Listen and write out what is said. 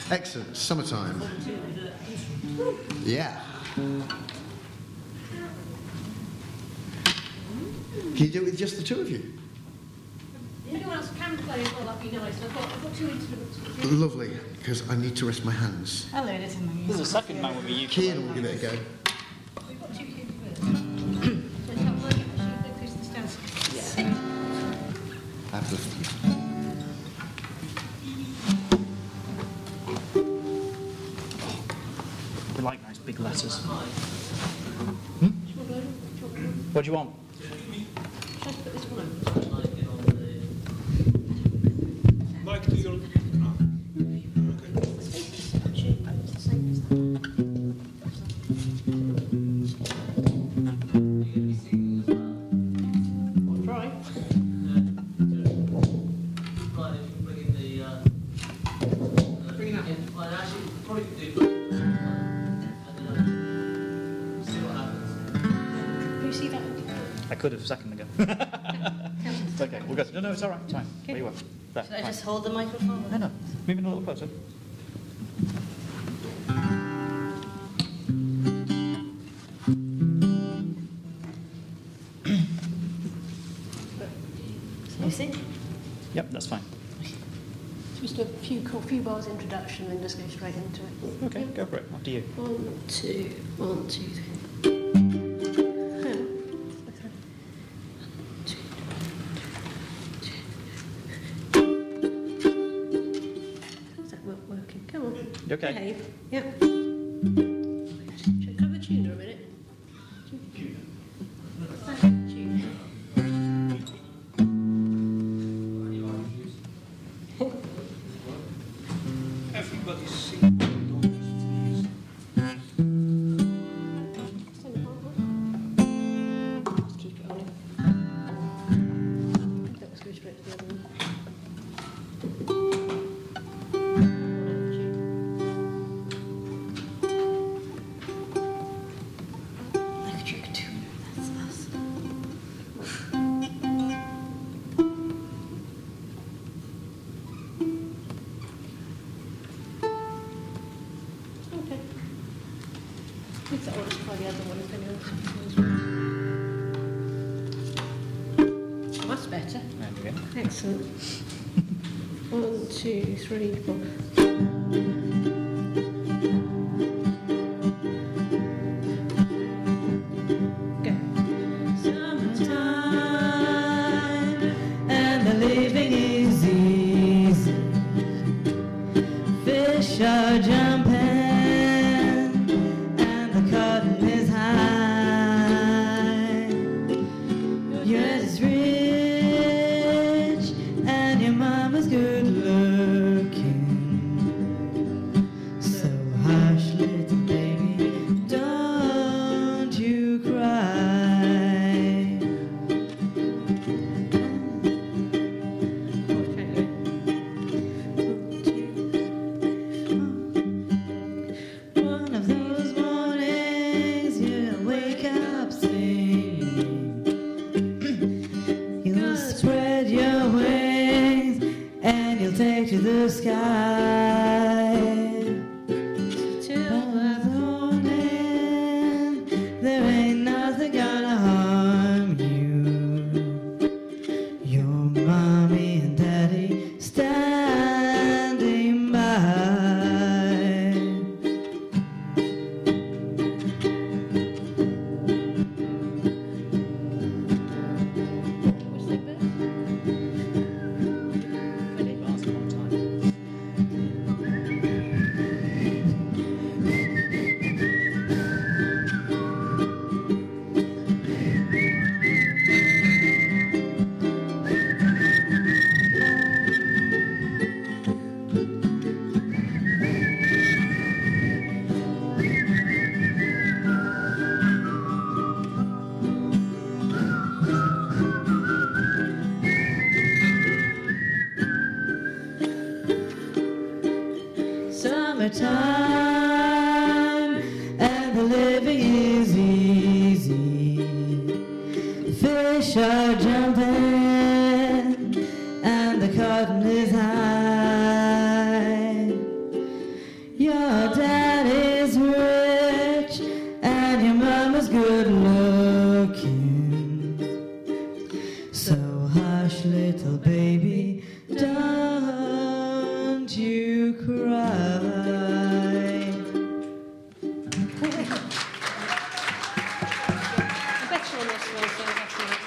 Excellent. Summertime. Yeah. Can you do it with just the two of you? If anyone else can play as well, that'd be nice. I've got two instruments. Lovely, because I need to rest my hands. I'll learn it in the music. There's a second man with me. Kian will give it a go. We've got two kids with us. So it's not working, but she'll go Christmas dance. Yeah. Absolutely. We like nice big letters. What do you want? Shall I put this one on? Like the old... Try. Bring it up. Can you see that? I could have a second ago. It's okay, we'll go. No, it's all right. It's fine. There you are. There. Should I Fine. just hold the microphone? No. Moving a little closer. Lucy? Yep, that's fine. Just a few bars introduction and just go straight into it. Okay, go for it. After you. 1, 2, 1, 2, 3. Is that working? Come on. You okay? Behave. Yeah. Should I cover tuner a minute? Tuner. Everybody's singing. Just keep it on. That was go straight to the other one. Electric tuner, that's us. Okay. If that one, try the other one if anyone else. Oh, that's better. There we go. Excellent. 1, 2, 3, 4. Go. Summertime, and the living is easy. Fish are jumping, and the cotton is high. Your head is rich, and your mama's good looking. So hush, little baby, don't you cry. Okay. 1, 2. One of those mornings you'll wake up singing. You'll spread your wings and you'll take to the sky. Till the morning, there ain't nothing gonna harm you. Your mommy and daddy standing by. Which they best? Ready? Last one time. Summertime, and the living is easy. Fish are jumping, and the cotton is high. Your dad is rich and your mama's good looking. So hush, little baby, don't you cry. Better on this one, so that's